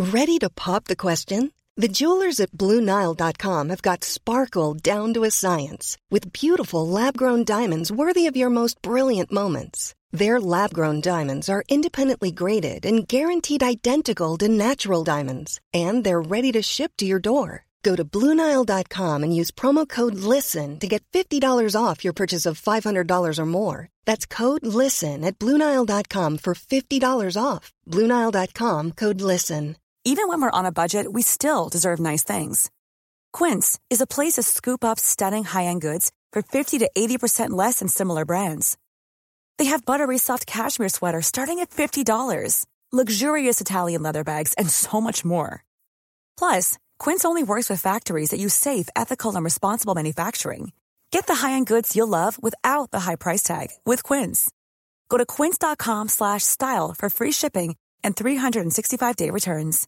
Ready to pop the question? The jewelers at BlueNile.com have got sparkle down to a science with beautiful lab-grown diamonds worthy of your most brilliant moments. Their lab-grown diamonds are independently graded and guaranteed identical to natural diamonds, and they're ready to ship to your door. Go to BlueNile.com and use promo code LISTEN to get $50 off your purchase of $500 or more. That's code LISTEN at BlueNile.com for $50 off. BlueNile.com, code LISTEN. Even when we're on a budget, we still deserve nice things. Quince is a place to scoop up stunning high-end goods for 50 to 80% less than similar brands. They have buttery soft cashmere sweaters starting at $50, luxurious Italian leather bags, and so much more. Plus, Quince only works with factories that use safe, ethical, and responsible manufacturing. Get the high-end goods you'll love without the high price tag with Quince. Go to quince.com/style for free shipping and 365-day returns.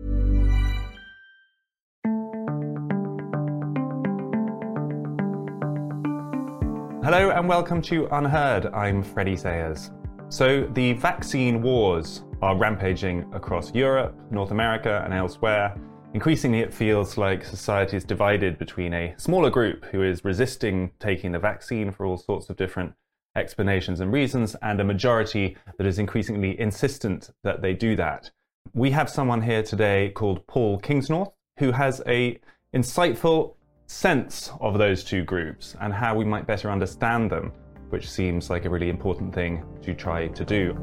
Hello and welcome to Unheard. I'm Freddie Sayers. So the vaccine wars are rampaging across Europe, North America and elsewhere. Increasingly it feels like society is divided between a smaller group who is resisting taking the vaccine for all sorts of different explanations and reasons, and a majority that is increasingly insistent that they do that. We have someone here today called Paul Kingsnorth, who has a insightful sense of those two groups and how we might better understand them, which seems like a really important thing to try to do.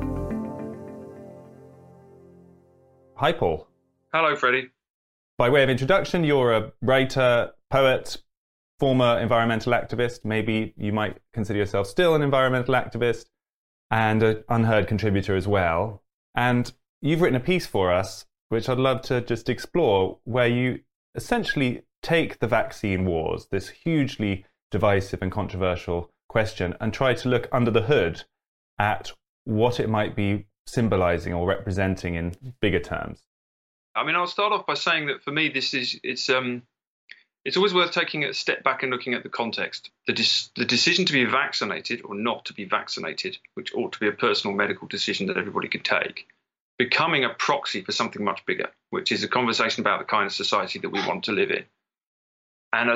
Hi, Paul. Hello, Freddie. By way of introduction, you're a writer, poet, former environmental activist. Maybe you might consider yourself still an environmental activist, and an Unheard contributor as well. And you've written a piece for us, which I'd love to just explore, where you essentially take the vaccine wars, this hugely divisive and controversial question, and try to look under the hood at what it might be symbolizing or representing in bigger terms. I mean, I'll start off by saying that for me, it's always worth taking a step back and looking at the context. The decision to be vaccinated or not to be vaccinated, which ought to be a personal medical decision that everybody could take, becoming a proxy for something much bigger, which is a conversation about the kind of society that we want to live in. And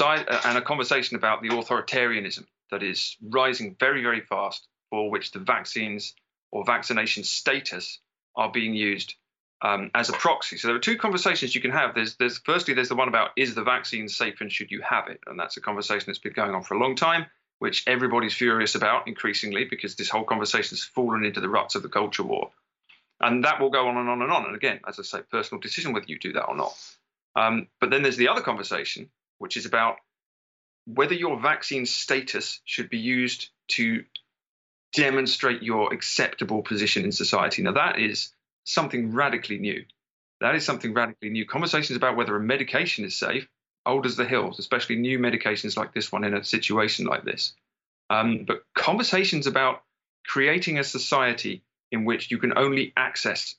a conversation about the authoritarianism that is rising very, very fast, for which the vaccines or vaccination status are being used as a proxy. So there are two conversations you can have. Firstly, there's the one about, is the vaccine safe and should you have it? And that's a conversation that's been going on for a long time, which everybody's furious about increasingly, because this whole conversation has fallen into the ruts of the culture war. And that will go on and on and on. And again, as I say, personal decision whether you do that or not. But then there's the other conversation, which is about whether your vaccine status should be used to demonstrate your acceptable position in society. Now, that is something radically new. Conversations about whether a medication is safe, old as the hills, especially new medications like this one in a situation like this. But conversations about creating a society in which you can only access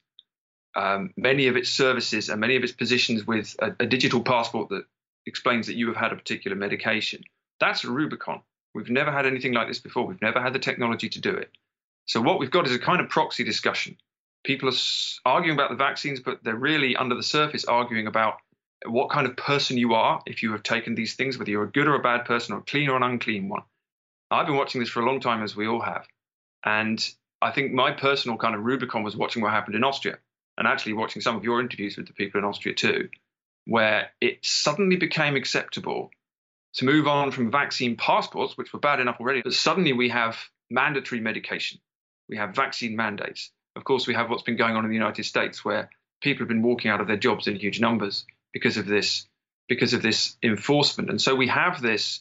many of its services and many of its positions with a digital passport that explains that you have had a particular medication. That's a Rubicon. We've never had anything like this before. We've never had the technology to do it. So what we've got is a kind of proxy discussion. People are arguing about the vaccines, but they're really under the surface arguing about what kind of person you are if you have taken these things, whether you're a good or a bad person or a clean or an unclean one. I've been watching this for a long time, as we all have. And I think my personal kind of Rubicon was watching what happened in Austria, and actually watching some of your interviews with the people in Austria too, where it suddenly became acceptable to move on from vaccine passports, which were bad enough already, but suddenly we have mandatory medication. We have vaccine mandates. Of course, we have what's been going on in the United States, where people have been walking out of their jobs in huge numbers because of this enforcement. And so we have this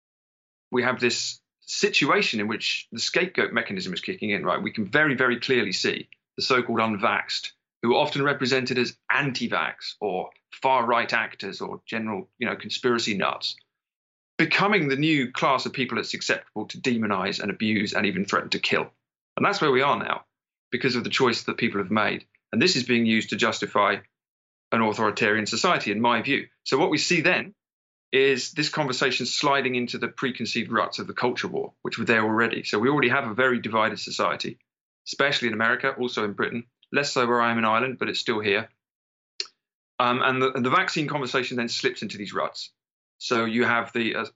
situation in which the scapegoat mechanism is kicking in, right? We can very, very clearly see the so-called unvaxxed, who are often represented as anti-vax or far-right actors or general, conspiracy nuts, becoming the new class of people it's acceptable to demonize and abuse and even threaten to kill. And that's where we are now, because of the choice that people have made. And this is being used to justify an authoritarian society, in my view. So what we see then is this conversation sliding into the preconceived ruts of the culture war, which were there already. So we already have a very divided society, especially in America, also in Britain, less so where I am in Ireland, but it's still here. And the vaccine conversation then slips into these ruts. So you have and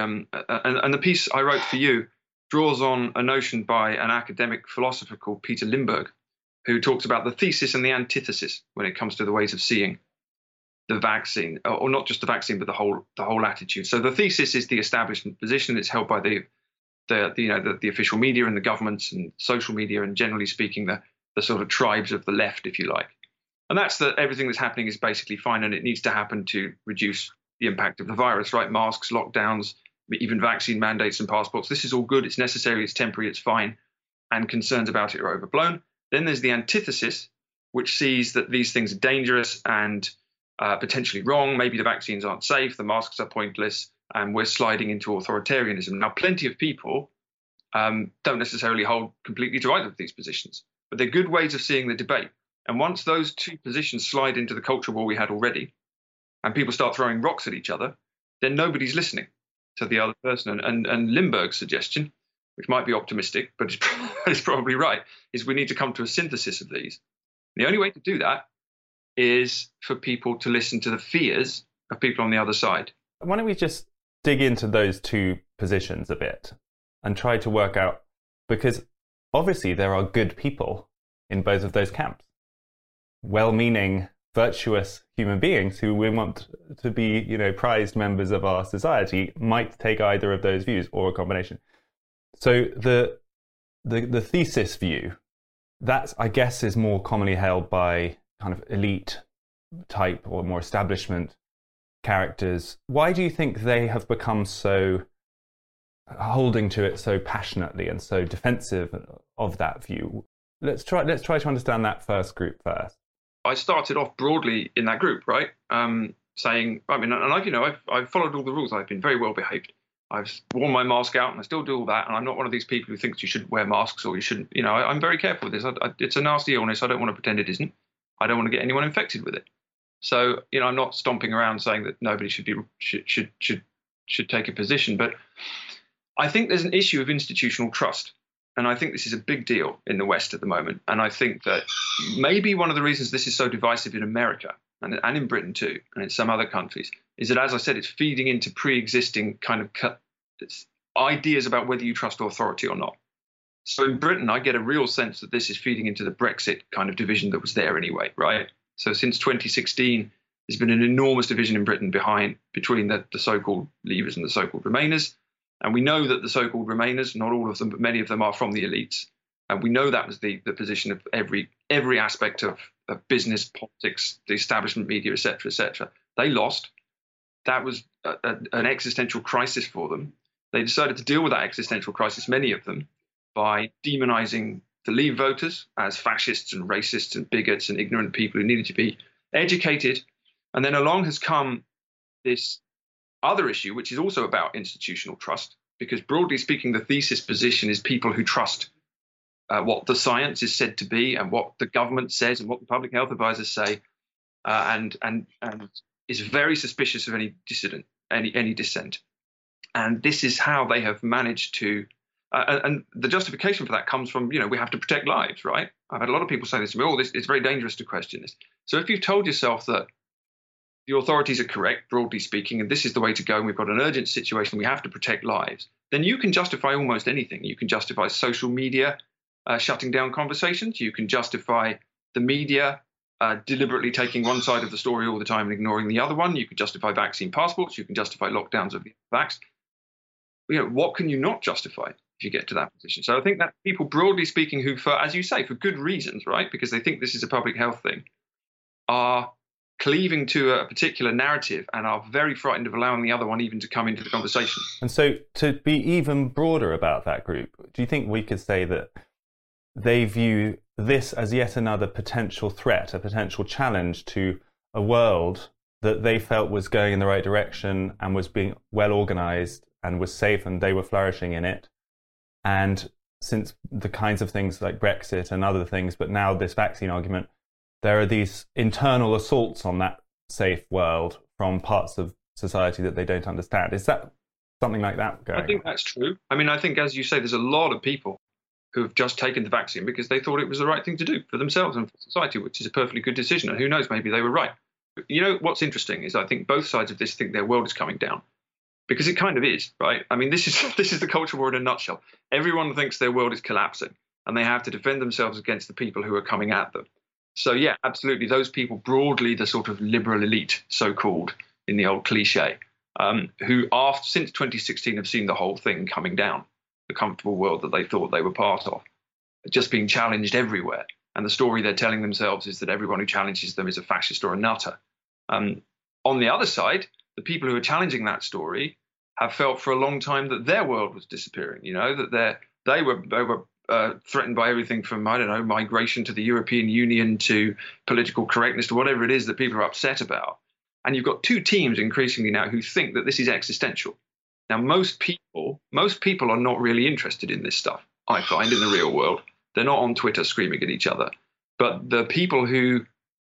the piece I wrote for you draws on a notion by an academic philosopher called Peter Limburg, who talks about the thesis and the antithesis when it comes to the ways of seeing the vaccine, or not just the vaccine, but the whole attitude. So the thesis is the establishment position. It's held by the official media and the governments and social media, and generally speaking, the sort of tribes of the left, if you like. And that's that everything that's happening is basically fine, and it needs to happen to reduce the impact of the virus, right? Masks, lockdowns, even vaccine mandates and passports. This is all good. It's necessary. It's temporary. It's fine. And concerns about it are overblown. Then there's the antithesis, which sees that these things are dangerous and potentially wrong. Maybe the vaccines aren't safe. The masks are pointless. And we're sliding into authoritarianism. Now, plenty of people don't necessarily hold completely to either of these positions, but they're good ways of seeing the debate. And once those two positions slide into the culture war we had already, and people start throwing rocks at each other, then nobody's listening to the other person. And Limburg's suggestion, which might be optimistic, but it's probably right, is we need to come to a synthesis of these. The only way to do that is for people to listen to the fears of people on the other side. Why don't we just dig into those two positions a bit and try to work out, because obviously there are good people in both of those camps, well-meaning, virtuous human beings who we want to be, prized members of our society, might take either of those views or a combination. So the thesis view, that I guess is more commonly held by kind of elite type or more establishment characters. Why do you think they have become so holding to it so passionately and so defensive of that view? Let's try to understand that first group first. I started off broadly in that group, right? Saying, I've followed all the rules. I've been very well behaved. I've worn my mask out, and I still do all that. And I'm not one of these people who thinks you shouldn't wear masks or you shouldn't. I'm very careful with this. It's a nasty illness. I don't want to pretend it isn't. I don't want to get anyone infected with it. So, I'm not stomping around saying that nobody should take a position. But I think there's an issue of institutional trust. And I think this is a big deal in the West at the moment. And I think that maybe one of the reasons this is so divisive in America and in Britain too, and in some other countries, is that, as I said, it's feeding into pre-existing kind of ideas about whether you trust authority or not. So in Britain, I get a real sense that this is feeding into the Brexit kind of division that was there anyway, right? So since 2016, there's been an enormous division in Britain between the so-called Leavers and the so-called Remainers. And we know that the so-called Remainers, not all of them, but many of them are from the elites. And we know that was the position of every aspect of business, politics, the establishment media, et cetera, et cetera. They lost. That was an existential crisis for them. They decided to deal with that existential crisis, many of them, by demonizing the Leave voters as fascists and racists and bigots and ignorant people who needed to be educated. And then along has come this other issue, which is also about institutional trust, because broadly speaking, the thesis position is people who trust what the science is said to be and what the government says and what the public health advisors say, and is very suspicious of any dissident, any dissent. And this is how they have managed to, and the justification for that comes from, we have to protect lives, right? I've had a lot of people say this to me, it's very dangerous to question this. So if you've told yourself that the authorities are correct, broadly speaking, and this is the way to go, and we've got an urgent situation, we have to protect lives, then you can justify almost anything. You can justify social media shutting down conversations. You can justify the media deliberately taking one side of the story all the time and ignoring the other one. You can justify vaccine passports. You can justify lockdowns of the vax. What can you not justify if you get to that position? So I think that people, broadly speaking, who, for, as you say, for good reasons, right, because they think this is a public health thing, are cleaving to a particular narrative and are very frightened of allowing the other one even to come into the conversation. And so to be even broader about that group, do you think we could say that they view this as yet another potential threat, a potential challenge to a world that they felt was going in the right direction and was being well organized and was safe and they were flourishing in it? And since the kinds of things like Brexit and other things, but now this vaccine argument, there are these internal assaults on that safe world from parts of society that they don't understand. Is that something like that going on? I think that's true. I mean, I think, as you say, there's a lot of people who have just taken the vaccine because they thought it was the right thing to do for themselves and for society, which is a perfectly good decision. And who knows, maybe they were right. You know, what's interesting is I think both sides of this think their world is coming down, because it kind of is, right? I mean, this is the culture war in a nutshell. Everyone thinks their world is collapsing, and they have to defend themselves against the people who are coming at them. So yeah, absolutely, those people, broadly the sort of liberal elite, so-called, in the old cliche, who since 2016 have seen the whole thing coming down, the comfortable world that they thought they were part of, just being challenged everywhere. And the story they're telling themselves is that everyone who challenges them is a fascist or a nutter. On the other side, the people who are challenging that story have felt for a long time that their world was disappearing, you know, that they were threatened by everything from, I don't know, migration to the European Union to political correctness to whatever it is that people are upset about. And you've got two teams increasingly now who think that this is existential. Now, most people are not really interested in this stuff, I find, in the real world. They're not on Twitter screaming at each other. But the people who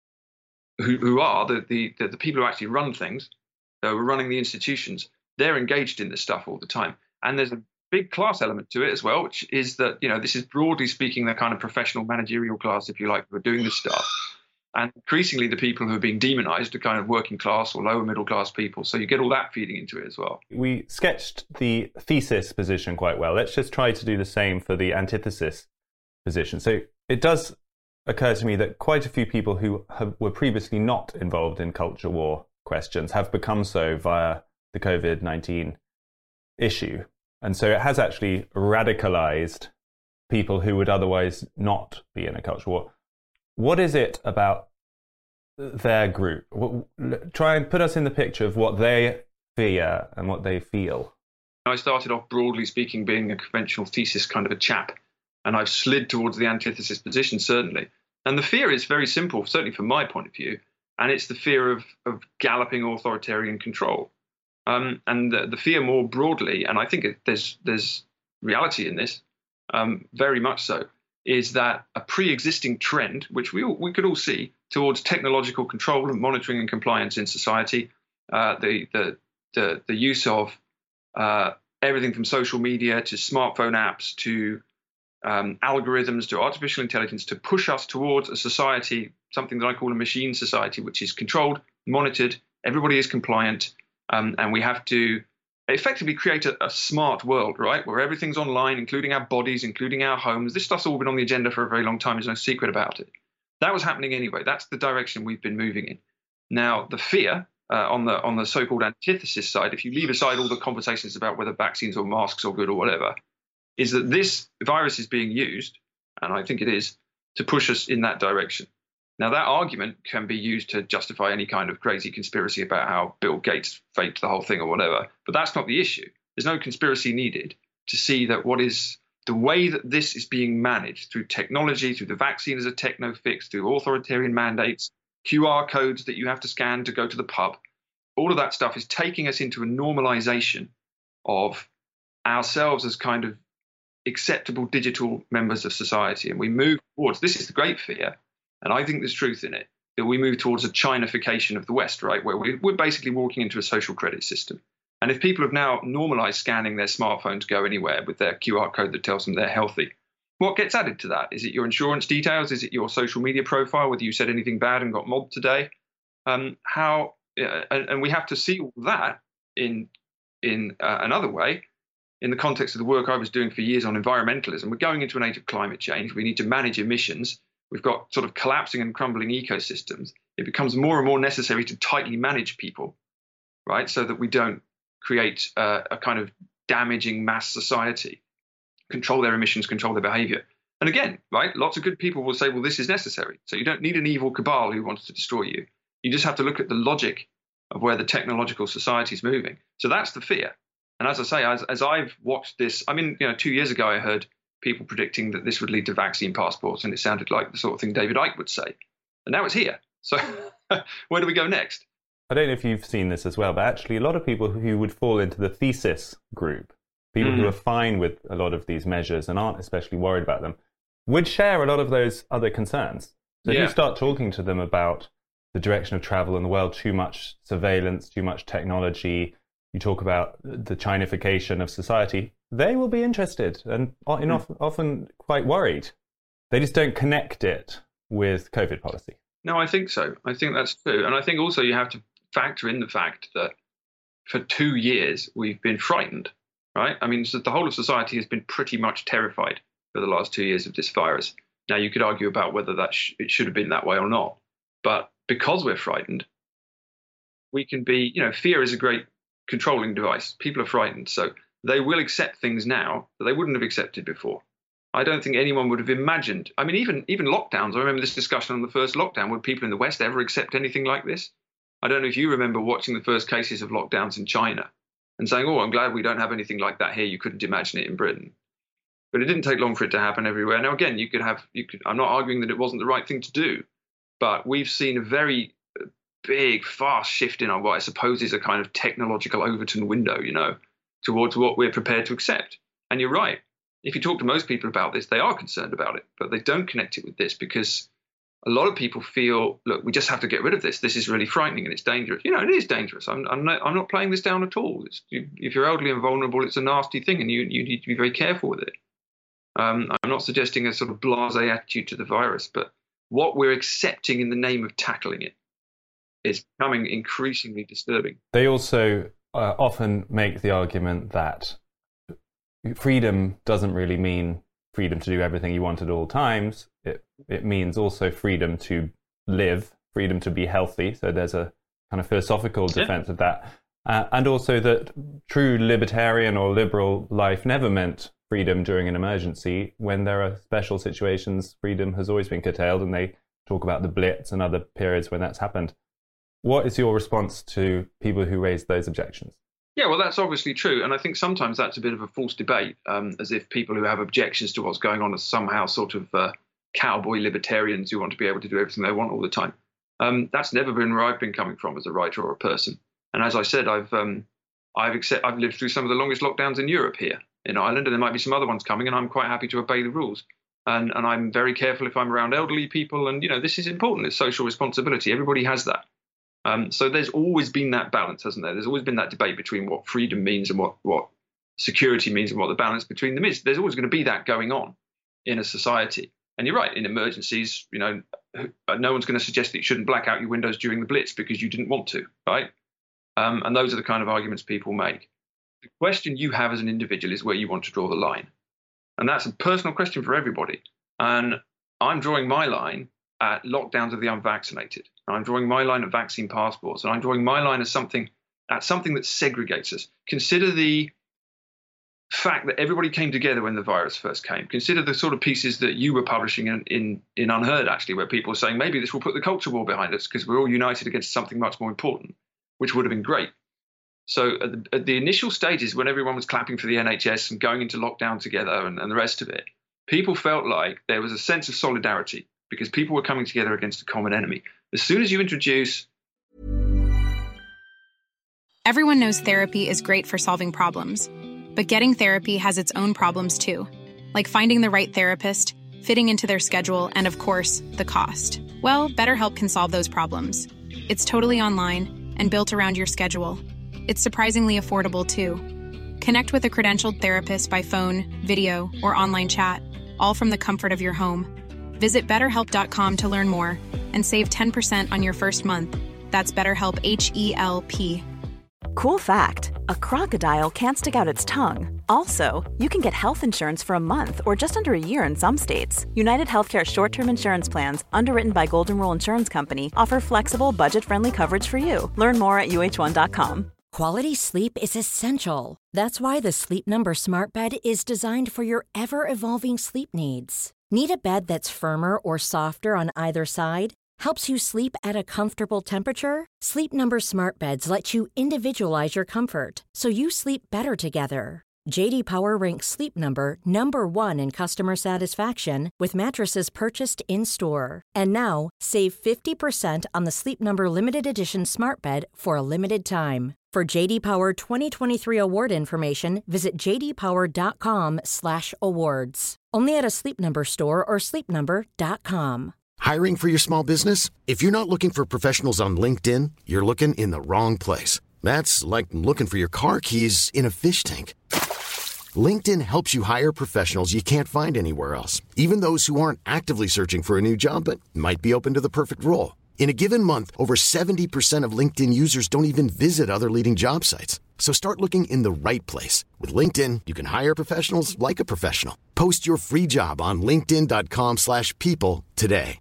are the people who actually run things, who are running the institutions, they're engaged in this stuff all the time. And there's a big class element to it as well, which is that, you know, this is broadly speaking the kind of professional managerial class, if you like, who are doing this stuff. And increasingly the people who are being demonized are kind of working class or lower middle class people. So you get all that feeding into it as well. We sketched the thesis position quite well. Let's just try to do the same for the antithesis position. So it does occur to me that quite a few people who were previously not involved in culture war questions have become so via the COVID-19 issue. And so it has actually radicalized people who would otherwise not be in a culture war. What is it about their group? Try and put us in the picture of what they fear and what they feel. I started off, broadly speaking, being a conventional thesis kind of a chap, and I've slid towards the antithesis position, certainly. And the fear is very simple, certainly from my point of view, and it's the fear of galloping authoritarian control. And the fear more broadly, and I think there's reality in this, very much so, is that a pre-existing trend, which we could all see, towards technological control and monitoring and compliance in society, the use of everything from social media to smartphone apps to algorithms to artificial intelligence, to push us towards a society, something that I call a machine society, which is controlled, monitored, everybody is compliant, and we have to effectively create a smart world, right, where everything's online, including our bodies, including our homes. This stuff's all been on the agenda for a very long time. There's no secret about it. That was happening anyway. That's the direction we've been moving in. Now, the fear on the so-called antithesis side, if you leave aside all the conversations about whether vaccines or masks are good or whatever, is that this virus is being used, and I think it is, to push us in that direction. Now, that argument can be used to justify any kind of crazy conspiracy about how Bill Gates faked the whole thing or whatever, but that's not the issue. There's no conspiracy needed to see that what is the way that this is being managed through technology, through the vaccine as a techno fix, through authoritarian mandates, QR codes that you have to scan to go to the pub, all of that stuff is taking us into a normalization of ourselves as kind of acceptable digital members of society. And we move towards, this is the great fear, and I think there's truth in it, that we move towards a Chinification of the West, right, where we're basically walking into a social credit system. And if people have now normalized scanning their smartphone to go anywhere with their QR code that tells them they're healthy, what gets added to that? Is it your insurance details? Is it your social media profile, whether you said anything bad and got mobbed today? And we have to see all that in another way, in the context of the work I was doing for years on environmentalism. We're going into an age of climate change. We need to manage emissions. We've got sort of collapsing and crumbling ecosystems. It becomes more and more necessary to tightly manage people, right, so that we don't create a kind of damaging mass society, control their emissions, control their behavior. And again, right, lots of good people will say, well, this is necessary. So you don't need an evil cabal who wants to destroy you. You just have to look at the logic of where the technological society is moving. So that's the fear. And as I say, as I've watched this, I mean, 2 years ago, I heard people predicting that this would lead to vaccine passports, and it sounded like the sort of thing David Icke would say. And now it's here. So where do we go next? I don't know if you've seen this as well, but actually a lot of people who would fall into the thesis group, people who are fine with a lot of these measures and aren't especially worried about them, would share a lot of those other concerns. So if you start talking to them about the direction of travel in the world, too much surveillance, too much technology, you talk about the Chinification of society, they will be interested and often quite worried. They just don't connect it with COVID policy. No, I think so. I think that's true. And I think also you have to factor in the fact that for 2 years we've been frightened, right? I mean, so the whole of society has been pretty much terrified for the last 2 years of this virus. Now, you could argue about whether that it should have been that way or not. But because we're frightened, we can be, fear is a great controlling device. People are frightened, so they will accept things now that they wouldn't have accepted before. I don't think anyone would have imagined. I mean, even lockdowns. I remember this discussion on the first lockdown. Would people in the West ever accept anything like this? I don't know if you remember watching the first cases of lockdowns in China and saying, oh, I'm glad we don't have anything like that here. You couldn't imagine it in Britain. But it didn't take long for it to happen everywhere. Now, again, I'm not arguing that it wasn't the right thing to do, but we've seen a very big, fast shift in what I suppose is a kind of technological Overton window, towards what we're prepared to accept. And you're right. If you talk to most people about this, they are concerned about it, but they don't connect it with this because a lot of people feel, look, we just have to get rid of this. This is really frightening and it's dangerous. It is dangerous. I'm not playing this down at all. If you're elderly and vulnerable, it's a nasty thing and you need to be very careful with it. I'm not suggesting a sort of blasé attitude to the virus, but what we're accepting in the name of tackling it is becoming increasingly disturbing. They also often make the argument that freedom doesn't really mean freedom to do everything you want at all times. It means also freedom to live, freedom to be healthy. So there's a kind of philosophical defense of that. And also that true libertarian or liberal life never meant freedom during an emergency. When there are special situations, freedom has always been curtailed, and they talk about the Blitz and other periods when that's happened. What is your response to people who raise those objections? Yeah, well, that's obviously true. And I think sometimes that's a bit of a false debate, as if people who have objections to what's going on are somehow sort of cowboy libertarians who want to be able to do everything they want all the time. That's never been where I've been coming from as a writer or a person. And as I said, I've lived through some of the longest lockdowns in Europe here in Ireland, and there might be some other ones coming, and I'm quite happy to obey the rules. And I'm very careful if I'm around elderly people. And, this is important. It's social responsibility. Everybody has that. So there's always been that balance, hasn't there? There's always been that debate between what freedom means and what security means and what the balance between them is. There's always going to be that going on in a society. And you're right, in emergencies, no one's going to suggest that you shouldn't black out your windows during the Blitz because you didn't want to, right? And those are the kind of arguments people make. The question you have as an individual is where you want to draw the line. And that's a personal question for everybody. And I'm drawing my line at lockdowns of the unvaccinated. I'm drawing my line at vaccine passports. And I'm drawing my line at something that segregates us. Consider the fact that everybody came together when the virus first came. Consider the sort of pieces that you were publishing in Unheard, actually, where people were saying maybe this will put the culture war behind us because we're all united against something much more important, which would have been great. So at the initial stages, when everyone was clapping for the NHS and going into lockdown together and the rest of it, people felt like there was a sense of solidarity because people were coming together against a common enemy. As soon as you introduce... Everyone knows therapy is great for solving problems, but getting therapy has its own problems too, like finding the right therapist, fitting into their schedule, and of course, the cost. Well, BetterHelp can solve those problems. It's totally online and built around your schedule. It's surprisingly affordable too. Connect with a credentialed therapist by phone, video, or online chat, all from the comfort of your home. Visit BetterHelp.com to learn more and save 10% on your first month. That's BetterHelp, H-E-L-P. Cool fact, a crocodile can't stick out its tongue. Also, you can get health insurance for a month or just under a year in some states. United Healthcare short-term insurance plans, underwritten by Golden Rule Insurance Company, offer flexible, budget-friendly coverage for you. Learn more at UH1.com. Quality sleep is essential. That's why the Sleep Number Smart Bed is designed for your ever-evolving sleep needs. Need a bed that's firmer or softer on either side? Helps you sleep at a comfortable temperature? Sleep Number Smart Beds let you individualize your comfort so you sleep better together. J.D. Power ranks Sleep Number number 1 in customer satisfaction with mattresses purchased in-store. And now, save 50% on the Sleep Number Limited Edition Smart Bed for a limited time. For J.D. Power 2023 award information, visit jdpower.com/awards. Only at a Sleep Number store or sleepnumber.com. Hiring for your small business? If you're not looking for professionals on LinkedIn, you're looking in the wrong place. That's like looking for your car keys in a fish tank. LinkedIn helps you hire professionals you can't find anywhere else, even those who aren't actively searching for a new job but might be open to the perfect role. In a given month, over 70% of LinkedIn users don't even visit other leading job sites. So start looking in the right place. With LinkedIn, you can hire professionals like a professional. Post your free job on linkedin.com/people today.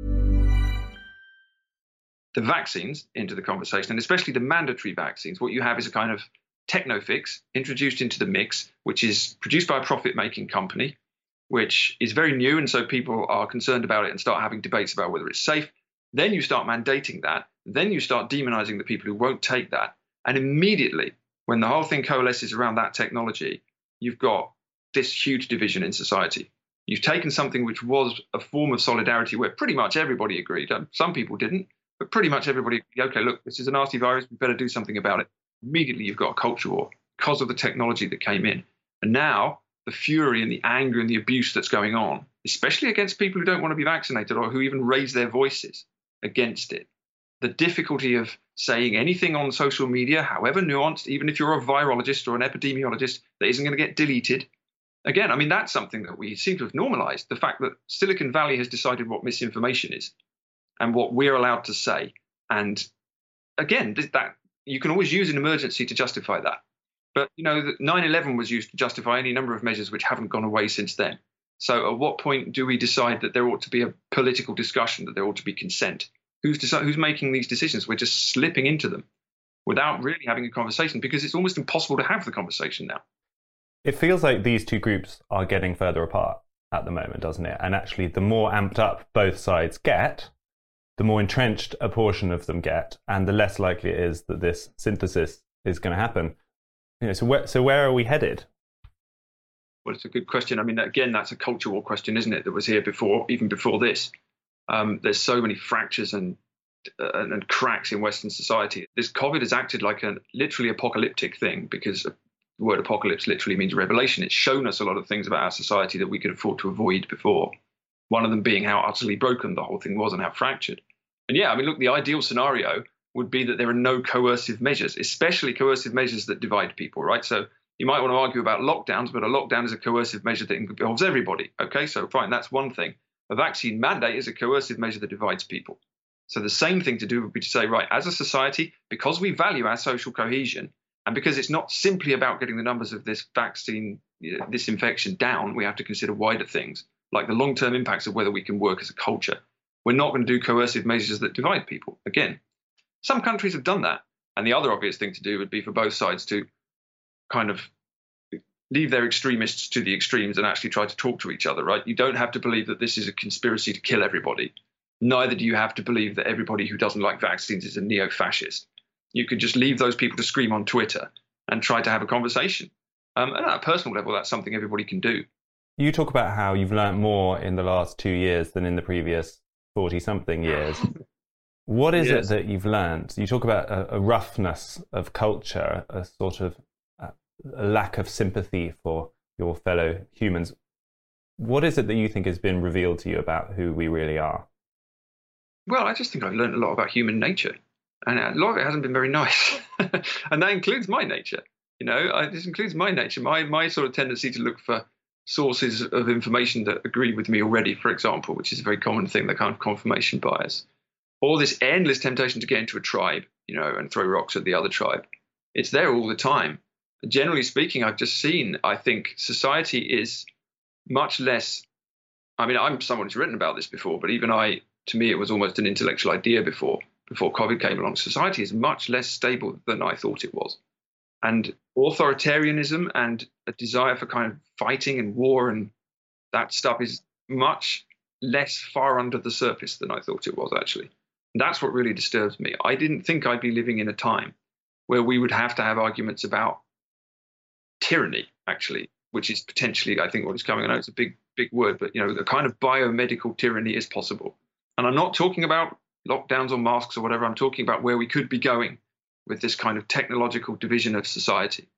The vaccines into the conversation, and especially the mandatory vaccines, what you have is a kind of techno fix introduced into the mix, which is produced by a profit-making company, which is very new, and so people are concerned about it and start having debates about whether it's safe. Then you start mandating that. Then you start demonizing the people who won't take that. And immediately, when the whole thing coalesces around that technology, you've got this huge division in society. You've taken something which was a form of solidarity where pretty much everybody agreed. Some people didn't, but pretty much everybody, okay, look, this is a nasty virus. We better do something about it. Immediately, you've got a culture war because of the technology that came in. And now the fury and the anger and the abuse that's going on, especially against people who don't want to be vaccinated or who even raise their voices against it. The difficulty of saying anything on social media, however nuanced, even if you're a virologist or an epidemiologist, that isn't going to get deleted. Again, I mean, that's something that we seem to have normalized. The fact that Silicon Valley has decided what misinformation is and what we're allowed to say. And again, that you can always use an emergency to justify that. But, 9/11 was used to justify any number of measures which haven't gone away since then. So at what point do we decide that there ought to be a political discussion, that there ought to be consent? Who's making these decisions? We're just slipping into them without really having a conversation, because it's almost impossible to have the conversation now. It feels like these two groups are getting further apart at the moment, doesn't it? And actually, the more amped up both sides get, the more entrenched a portion of them get, and the less likely it is that this synthesis is going to happen. So where are we headed? Well, it's a good question. I mean, again, that's a culture war question, isn't it? That was here before, even before this. There's so many fractures and cracks in Western society. This COVID has acted like a literally apocalyptic thing, because the word apocalypse literally means revelation. It's shown us a lot of things about our society that we could afford to avoid before. One of them being how utterly broken the whole thing was and how fractured. And yeah, I mean, look, the ideal scenario would be that there are no coercive measures, especially coercive measures that divide people, right? So you might want to argue about lockdowns, but a lockdown is a coercive measure that involves everybody. Okay, so fine, that's one thing. A vaccine mandate is a coercive measure that divides people. So the same thing to do would be to say, right, as a society, because we value our social cohesion, and because it's not simply about getting the numbers of this vaccine, this infection down, we have to consider wider things, like the long-term impacts of whether we can work as a culture. We're not going to do coercive measures that divide people. Again, some countries have done that. And the other obvious thing to do would be for both sides to kind of leave their extremists to the extremes and actually try to talk to each other, right? You don't have to believe that this is a conspiracy to kill everybody. Neither do you have to believe that everybody who doesn't like vaccines is a neo-fascist. You could just leave those people to scream on Twitter and try to have a conversation. And at a personal level, that's something everybody can do. You talk about how you've learned more in the last 2 years than in the previous 40-something years. What is it that you've learned? You talk about a roughness of culture, a sort of a lack of sympathy for your fellow humans. What is it that you think has been revealed to you about who we really are? Well, I just think I've learned a lot about human nature, and a lot of it hasn't been very nice. And that includes my nature. This includes my nature, my sort of tendency to look for sources of information that agree with me already, for example, which is a very common thing, the kind of confirmation bias. Or this endless temptation to get into a tribe, and throw rocks at the other tribe. It's there all the time. Generally speaking, I've just seen, I think society is much less, I mean, I'm someone who's written about this before, but even to me, it was almost an intellectual idea before COVID came along. Society is much less stable than I thought it was. And authoritarianism and a desire for kind of fighting and war and that stuff is much less far under the surface than I thought it was, actually. And that's what really disturbs me. I didn't think I'd be living in a time where we would have to have arguments about tyranny, actually, which is potentially, I think, what is coming. I know it's a big word, but, the kind of biomedical tyranny is possible. And I'm not talking about lockdowns or masks or whatever. I'm talking about where we could be going with this kind of technological division of society.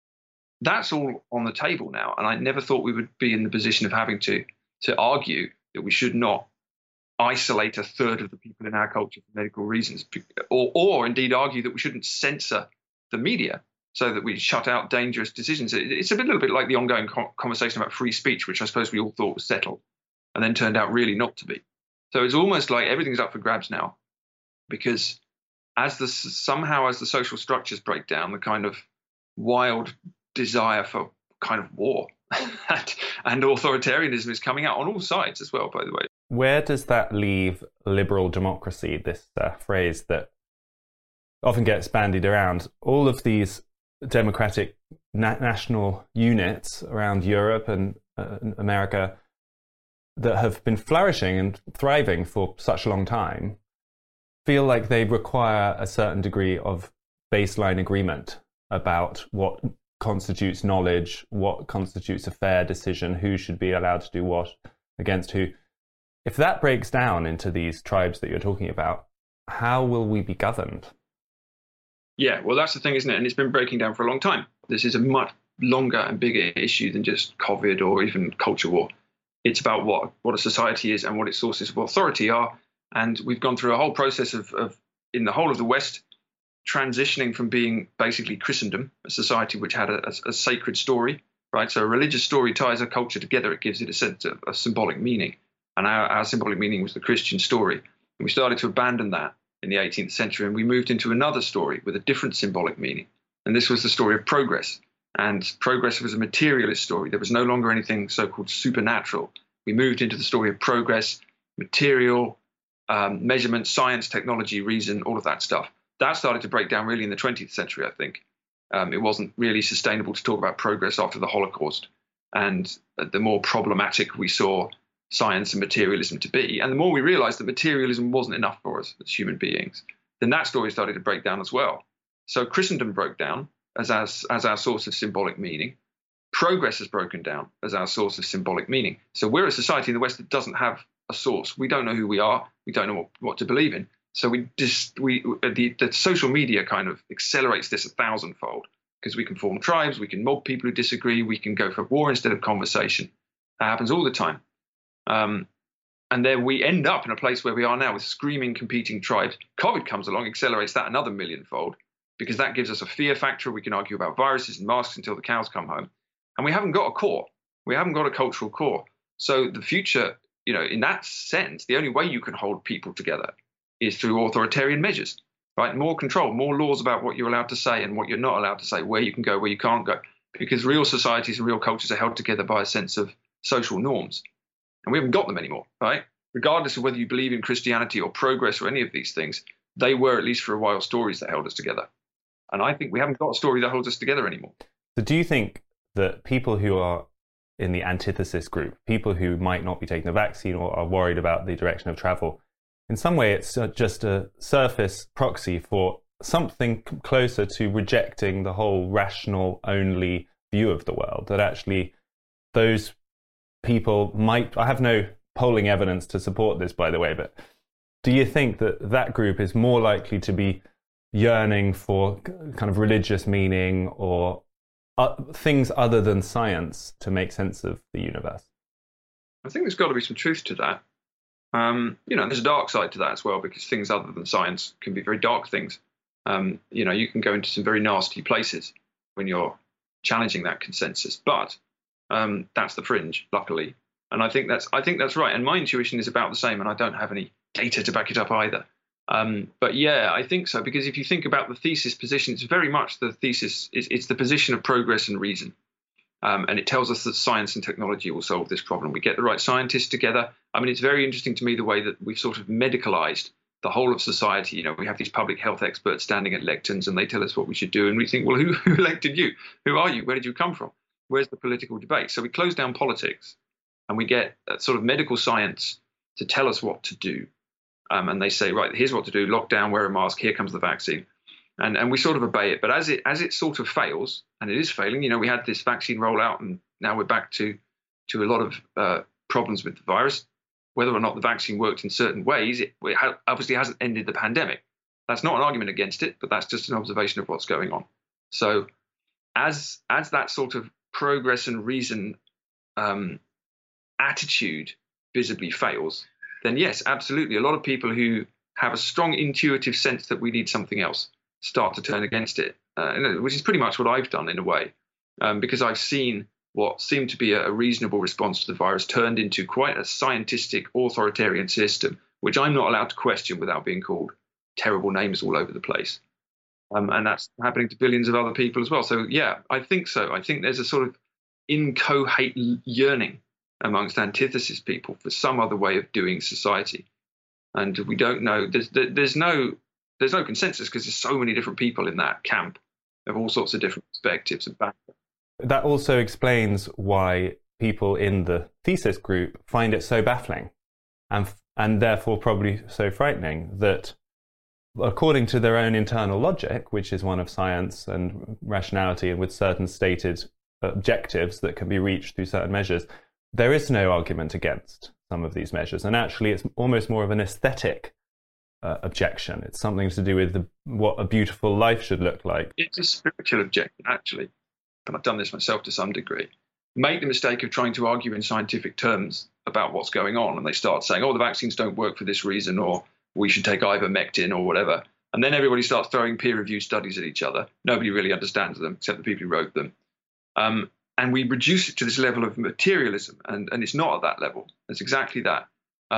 That's all on the table now. And I never thought we would be in the position of having to argue that we should not isolate a third of the people in our culture for medical reasons, or indeed argue that we shouldn't censor the media so that we shut out dangerous decisions. It's a little bit like the ongoing conversation about free speech, which I suppose we all thought was settled and then turned out really not to be. So it's almost like everything's up for grabs now. because somehow as the social structures break down, the kind of wild desire for kind of war and authoritarianism is coming out on all sides as well, by the way. Where does that leave liberal democracy, this phrase that often gets bandied around? All of these democratic national units around Europe and America that have been flourishing and thriving for such a long time feel like they require a certain degree of baseline agreement about what constitutes knowledge, what constitutes a fair decision, who should be allowed to do what against who. If that breaks down into these tribes that you're talking about, how will we be governed? Yeah, well, that's the thing, isn't it? And it's been breaking down for a long time. This is a much longer and bigger issue than just COVID or even culture war. It's about what a society is and what its sources of authority are. And we've gone through a whole process of in the whole of the West, transitioning from being basically Christendom, a society which had a sacred story, right? So a religious story ties a culture together. It gives it a sense of a symbolic meaning. And our symbolic meaning was the Christian story. And we started to abandon that in the 18th century. And we moved into another story with a different symbolic meaning. And this was the story of progress. And progress was a materialist story. There was no longer anything so-called supernatural. We moved into the story of progress, material, measurement, science, technology, reason, all of that stuff. That started to break down really in the 20th century, I think. It wasn't really sustainable to talk about progress after the Holocaust. And the more problematic we saw science and materialism to be, and the more we realized that materialism wasn't enough for us as human beings, then that story started to break down as well. So Christendom broke down as our source of symbolic meaning. Progress has broken down as our source of symbolic meaning. So we're a society in the West that doesn't have a source. We don't know who we are. We don't know what to believe in. So the social media kind of accelerates this 1,000-fold, because we can form tribes, we can mob people who disagree, we can go for war instead of conversation. That happens all the time. And then we end up in a place where we are now with screaming competing tribes. COVID comes along, accelerates that another millionfold, because that gives us a fear factor. We can argue about viruses and masks until the cows come home. And we haven't got a core. We haven't got a cultural core. So the future, in that sense, the only way you can hold people together is through authoritarian measures, right? More control, more laws about what you're allowed to say and what you're not allowed to say, where you can go, where you can't go, because real societies and real cultures are held together by a sense of social norms. And we haven't got them anymore, right? Regardless of whether you believe in Christianity or progress or any of these things, they were, at least for a while, stories that held us together. And I think we haven't got a story that holds us together anymore. So do you think that people who are in the antithesis group, people who might not be taking the vaccine or are worried about the direction of travel, in some way it's just a surface proxy for something closer to rejecting the whole rational only view of the world, that actually those people might, I have no polling evidence to support this, by the way, but do you think that that group is more likely to be yearning for kind of religious meaning or things other than science to make sense of the universe? I think there's got to be some truth to that. There's a dark side to that as well, because things other than science can be very dark things. You can go into some very nasty places when you're challenging that consensus. But that's the fringe, luckily. And I think that's right. And my intuition is about the same, and I don't have any data to back it up either. But yeah, I think so, because if you think about the thesis position, it's very much the thesis, it's the position of progress and reason. And it tells us that science and technology will solve this problem. We get the right scientists together. I mean, it's very interesting to me the way that we've sort of medicalized the whole of society. We have these public health experts standing at lecterns and they tell us what we should do. And we think, well, who elected you? Who are you? Where did you come from? Where's the political debate? So we close down politics and we get sort of medical science to tell us what to do. And they say, right, here's what to do. Lock down, wear a mask. Here comes the vaccine. And we sort of obey it. But as it sort of fails, and it is failing, we had this vaccine rollout and now we're back to a lot of problems with the virus. Whether or not the vaccine worked in certain ways, it obviously hasn't ended the pandemic. That's not an argument against it, but that's just an observation of what's going on. So as that sort of progress and reason attitude visibly fails, then yes, absolutely. A lot of people who have a strong intuitive sense that we need something else start to turn against it, which is pretty much what I've done in a way, because I've seen what seemed to be a reasonable response to the virus turned into quite a scientific authoritarian system, which I'm not allowed to question without being called terrible names all over the place. And that's happening to billions of other people as well. So, yeah, I think so. I think there's a sort of inchoate yearning amongst antithesis people for some other way of doing society. And we don't know. There's no consensus because there's so many different people in that camp of all sorts of different perspectives and backgrounds. That also explains why people in the thesis group find it so baffling and therefore probably so frightening that, according to their own internal logic, which is one of science and rationality and with certain stated objectives that can be reached through certain measures, there is no argument against some of these measures. And actually, it's almost more of an aesthetic objection. It's something to do with what a beautiful life should look like. It's a spiritual objection, actually. And I've done this myself to some degree. Make the mistake of trying to argue in scientific terms about what's going on. And they start saying, oh, the vaccines don't work for this reason, or we should take ivermectin or whatever. And then everybody starts throwing peer-reviewed studies at each other. Nobody really understands them except the people who wrote them. And we reduce it to this level of materialism. And it's not at that level. It's exactly that.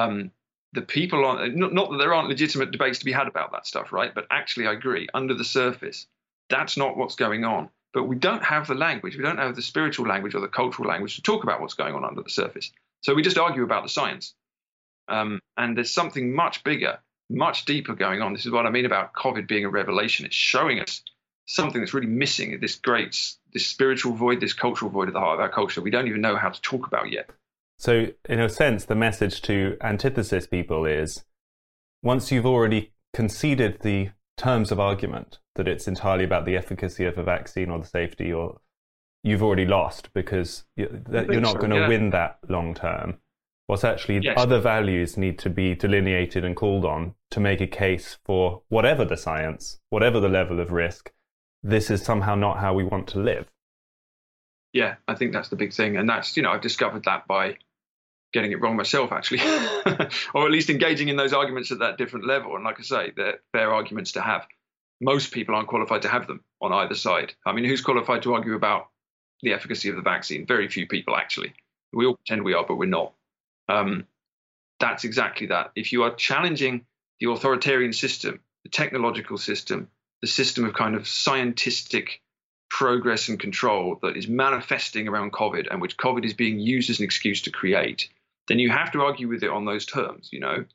The people not that there aren't legitimate debates to be had about that stuff, right? But actually, I agree, under the surface, that's not what's going on. But we don't have the language. We don't have the spiritual language or the cultural language to talk about what's going on under the surface. So we just argue about the science. And there's something much bigger, much deeper going on. This is what I mean about COVID being a revelation. It's showing us something that's really missing, this spiritual void, this cultural void at the heart of our culture. We don't even know how to talk about yet. So in a sense, the message to antithesis people is, once you've already conceded the terms of argument that it's entirely about the efficacy of a vaccine or the safety, or you've already lost because you're not going to win that long term. What's actually other values need to be delineated and called on to make a case for whatever the science, whatever the level of risk, this is somehow not how we want to live. Yeah, I think that's the big thing. And that's, I've discovered that by getting it wrong myself, actually, or at least engaging in those arguments at that different level. And like I say, they're fair arguments to have. Most people aren't qualified to have them on either side. I mean, who's qualified to argue about the efficacy of the vaccine? Very few people, actually. We all pretend we are, but we're not. That's exactly that. If you are challenging the authoritarian system, the technological system, the system of kind of scientific progress and control that is manifesting around COVID and which COVID is being used as an excuse to create, then you have to argue with it on those terms.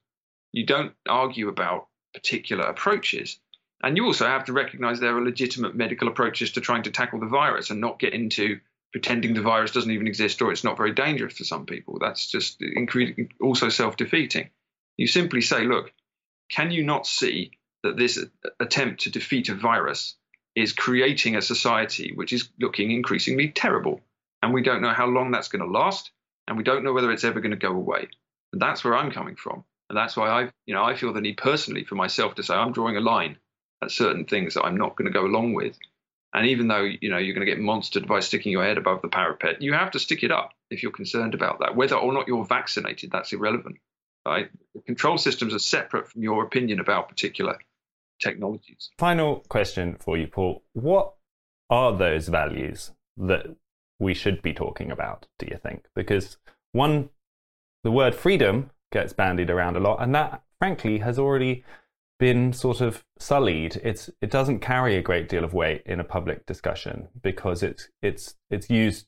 You don't argue about particular approaches. And you also have to recognize there are legitimate medical approaches to trying to tackle the virus and not get into pretending the virus doesn't even exist or it's not very dangerous for some people. That's just also self-defeating. You simply say, look, can you not see that this attempt to defeat a virus is creating a society which is looking increasingly terrible? And we don't know how long that's going to last, and we don't know whether it's ever going to go away. And that's where I'm coming from. And that's why I feel the need personally for myself to say I'm drawing a line at certain things that I'm not going to go along with. And even though, you're going to get monstered by sticking your head above the parapet, you have to stick it up if you're concerned about that. Whether or not you're vaccinated, that's irrelevant, right? The control systems are separate from your opinion about particular technologies. Final question for you, Paul. What are those values that we should be talking about, do you think? Because the word freedom gets bandied around a lot, and that, frankly, has already been sort of sullied. It doesn't carry a great deal of weight in a public discussion because it's used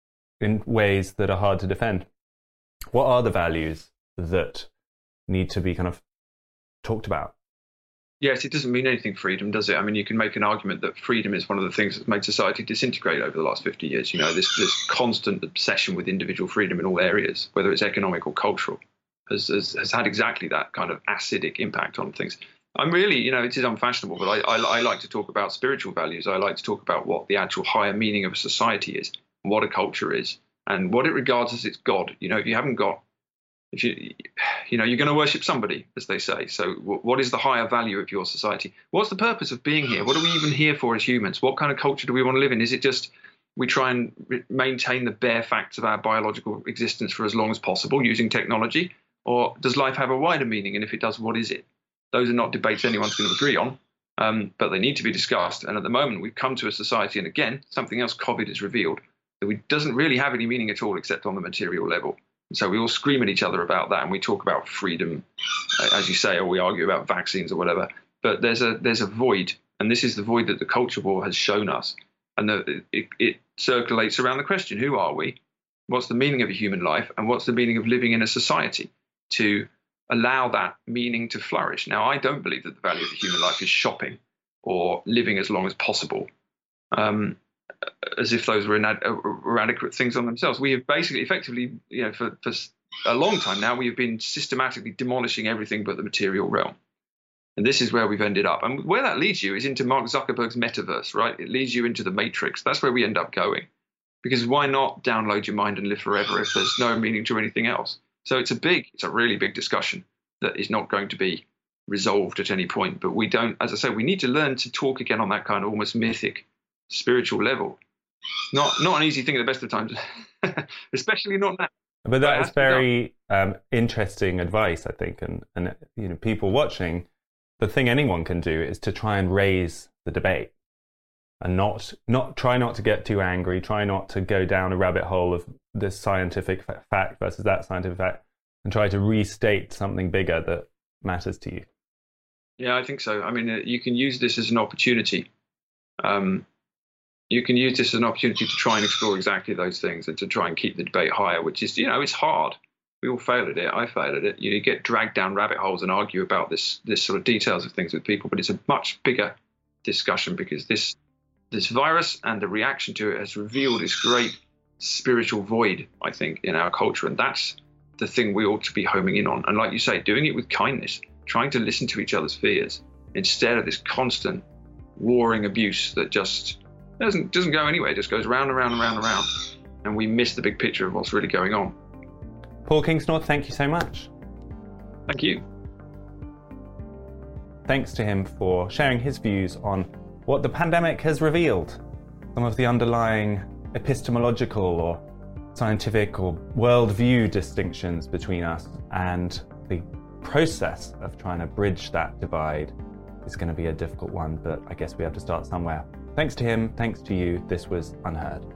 in ways that are hard to defend. What are the values that need to be kind of talked about? Yes, it doesn't mean anything, freedom, does it? I mean, you can make an argument that freedom is one of the things that's made society disintegrate over the last 50 years. This constant obsession with individual freedom in all areas, whether it's economic or cultural, has had exactly that kind of acidic impact on things. I'm really, it is unfashionable, but I like to talk about spiritual values. I like to talk about what the actual higher meaning of a society is, what a culture is, and what it regards as its God. If you haven't got, you're going to worship somebody, as they say. So what is the higher value of your society? What's the purpose of being here? What are we even here for as humans? What kind of culture do we want to live in? Is it just we try and maintain the bare facts of our biological existence for as long as possible using technology? Or does life have a wider meaning? And if it does, what is it? Those are not debates anyone's going to agree on, but they need to be discussed. And at the moment, we've come to a society, and again, something else COVID has revealed, that it doesn't really have any meaning at all except on the material level. And so we all scream at each other about that, and we talk about freedom, as you say, or we argue about vaccines or whatever. but there's a void, and this is the void that the culture war has shown us, and that it circulates around the question: who are we? What's the meaning of a human life, and what's the meaning of living in a society to allow that meaning to flourish? Now, I don't believe that the value of the human life is shopping or living as long as possible, as if those were inadequate things on themselves. We have basically, effectively, for a long time now, we have been systematically demolishing everything but the material realm. And this is where we've ended up. And where that leads you is into Mark Zuckerberg's metaverse, right? It leads you into the matrix. That's where we end up going. Because why not download your mind and live forever if there's no meaning to anything else? So it's a really big discussion that is not going to be resolved at any point. But we don't, as I say, we need to learn to talk again on that kind of almost mythic, spiritual level. Not an easy thing at the best of times, especially not now. But that is very interesting advice, I think. And people watching, the thing anyone can do is to try and raise the debate. And try not to get too angry, try not to go down a rabbit hole of this scientific fact versus that scientific fact, and try to restate something bigger that matters to you. Yeah, I think so. I mean, you can use this as an opportunity. You can use this as an opportunity to try and explore exactly those things and to try and keep the debate higher, which is, it's hard. We all fail at it. I fail at it. You get dragged down rabbit holes and argue about this sort of details of things with people, but it's a much bigger discussion because this virus and the reaction to it has revealed this great spiritual void, I think, in our culture. And that's the thing we ought to be homing in on. And like you say, doing it with kindness, trying to listen to each other's fears instead of this constant warring abuse that just doesn't go anywhere. It just goes round and round and round and round. And we miss the big picture of what's really going on. Paul Kingsnorth, thank you so much. Thank you. Thanks to him for sharing his views on what the pandemic has revealed, some of the underlying epistemological or scientific or worldview distinctions between us, and the process of trying to bridge that divide is going to be a difficult one, but I guess we have to start somewhere. Thanks to him, thanks to you, this was Unheard.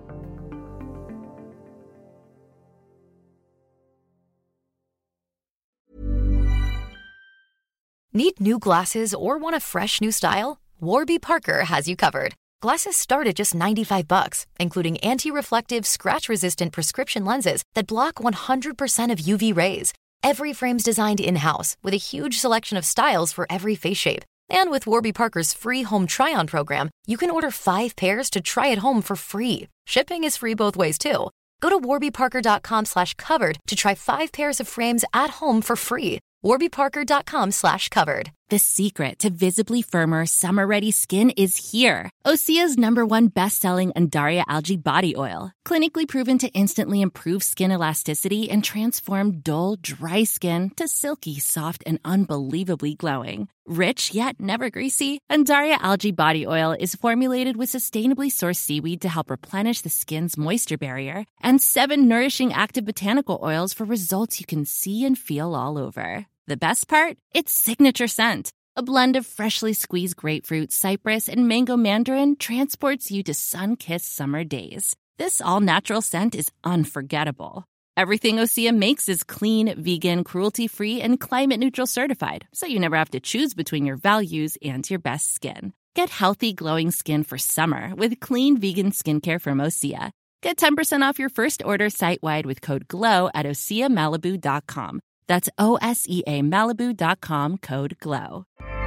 Need new glasses or want a fresh new style? Warby Parker has you covered. Glasses start at just $95, including anti-reflective, scratch-resistant prescription lenses that block 100% of UV rays. Every frame's designed in-house with a huge selection of styles for every face shape. And with Warby Parker's free home try-on program, you can order 5 pairs to try at home for free. Shipping is free both ways, too. Go to warbyparker.com/covered to try 5 pairs of frames at home for free. warbyparker.com/covered. The secret to visibly firmer, summer-ready skin is here. Osea's #1 best-selling Undaria Algae Body Oil. Clinically proven to instantly improve skin elasticity and transform dull, dry skin to silky, soft, and unbelievably glowing. Rich yet never greasy, Undaria Algae Body Oil is formulated with sustainably sourced seaweed to help replenish the skin's moisture barrier, and 7 nourishing active botanical oils for results you can see and feel all over. The best part? Its signature scent. A blend of freshly squeezed grapefruit, cypress, and mango mandarin transports you to sun-kissed summer days. This all-natural scent is unforgettable. Everything Osea makes is clean, vegan, cruelty-free, and climate-neutral certified, so you never have to choose between your values and your best skin. Get healthy, glowing skin for summer with clean, vegan skincare from Osea. Get 10% off your first order site-wide with code GLOW at OseaMalibu.com. That's OSEAMalibu.com, code GLOW.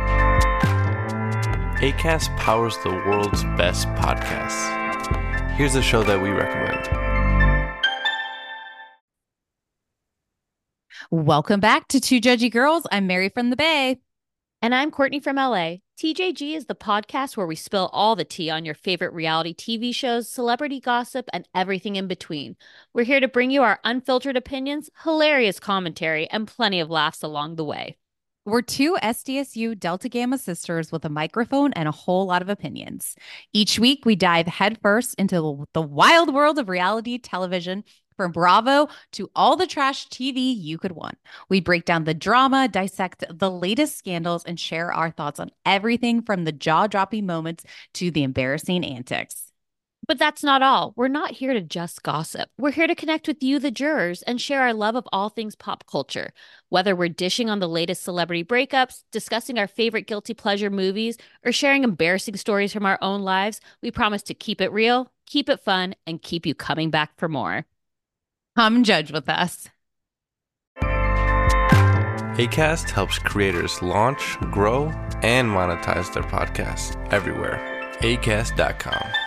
Acast powers the world's best podcasts. Here's a show that we recommend. Welcome back to Two Judgy Girls. I'm Mary from the Bay. And I'm Courtney from LA. TJG is the podcast where we spill all the tea on your favorite reality TV shows, celebrity gossip, and everything in between. We're here to bring you our unfiltered opinions, hilarious commentary, and plenty of laughs along the way. We're 2 SDSU Delta Gamma sisters with a microphone and a whole lot of opinions. Each week, we dive headfirst into the wild world of reality television, from Bravo to all the trash TV you could want. We break down the drama, dissect the latest scandals, and share our thoughts on everything from the jaw-dropping moments to the embarrassing antics. But that's not all. We're not here to just gossip. We're here to connect with you, the jurors, and share our love of all things pop culture. Whether we're dishing on the latest celebrity breakups, discussing our favorite guilty pleasure movies, or sharing embarrassing stories from our own lives, we promise to keep it real, keep it fun, and keep you coming back for more. Come judge with us. Acast helps creators launch, grow, and monetize their podcasts everywhere. Acast.com.